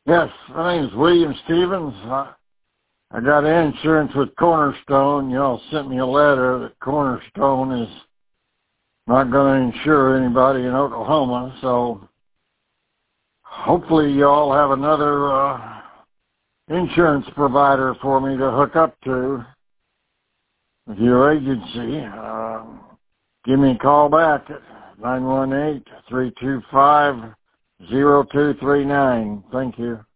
Yes, my name's William Stevens. I got insurance with Cornerstone. Y'all sent me a letter that Cornerstone is not going to insure anybody in Oklahoma, so hopefully y'all have another insurance provider for me to hook up to with your agency. Give me a call back at 918-325-0239. Thank you.